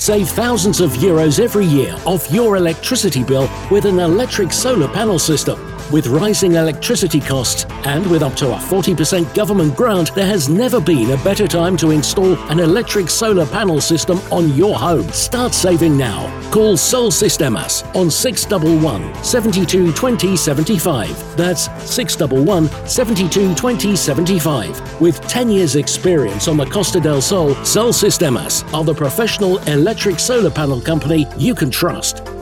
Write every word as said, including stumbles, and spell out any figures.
Save thousands of euros every year off your electricity bill with an electric solar panel system. With rising electricity costs and with up to a forty percent government grant, there has never been a better time to install an electric solar panel system on your home. Start saving now. Call Sol Sistemas on six one one, seven two two zero seven five. That's six one one, seven two two zero seven five. With ten years experience on the Costa del Sol, Sol Sistemas are the professional electric solar panel company you can trust.